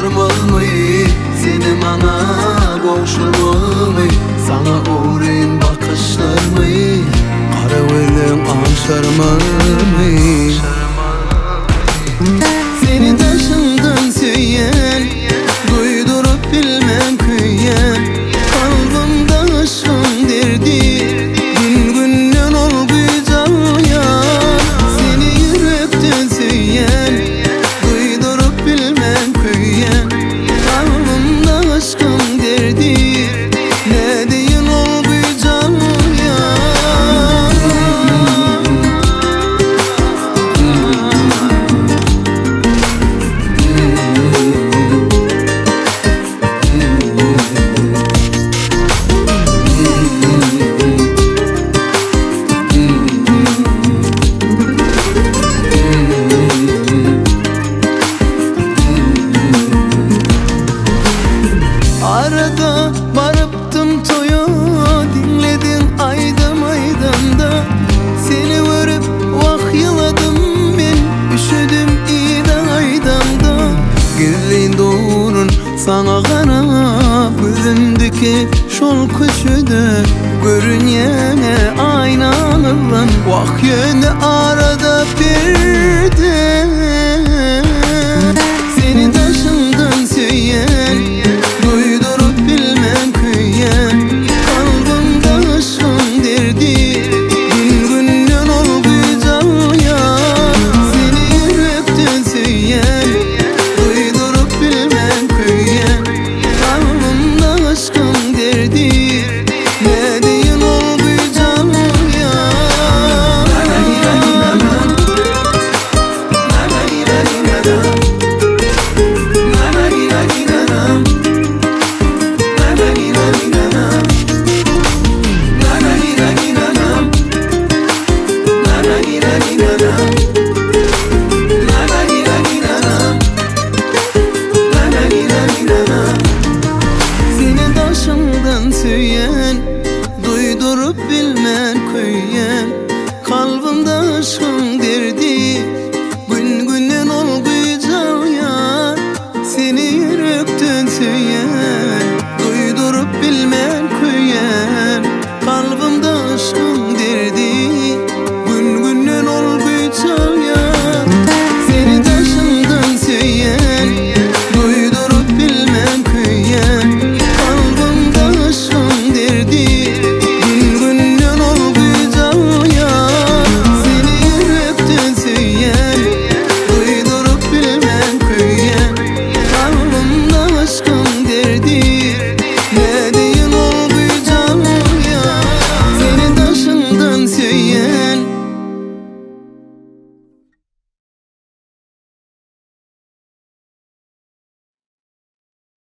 durmalı, seni bana boğuşturmalı. Sana uğrayın bakışlar mı, kara verim anşarmalı. Seni taşından söyleyen, duydurup bilmem köyyen, kalbimde aşkın derdi, gün günden olmayacak ya. Seni yürekten söyleyen, duydurup bilmem köyyen, kalbimde aşkın derdi, ne deyin olmayacak ya. Arada varıptım toya, dinledin aydım aydanda. Seni vurup vahyaladım ben, üşüdüm iyiden aydanda. Girliğin doğrun sana qarab, gözümdeki şol köşede görünyene aynanılan vahyını arada birde. Seni taşından söyleyen, duydurup bilmem köyyen, kalbimde aşkın derdi, gün günden olmayacak ya. Seni yürekten söyleyen, duydurup bilmem köyyen, kalbimde aşkın derdi, ne deyin olmayacak ya. Seni taşından söyleyen, duydurup bilmem köyyen, kalbimde aşkın derdi, gün günden olmayacak ya. Seni yürekten söyleyen,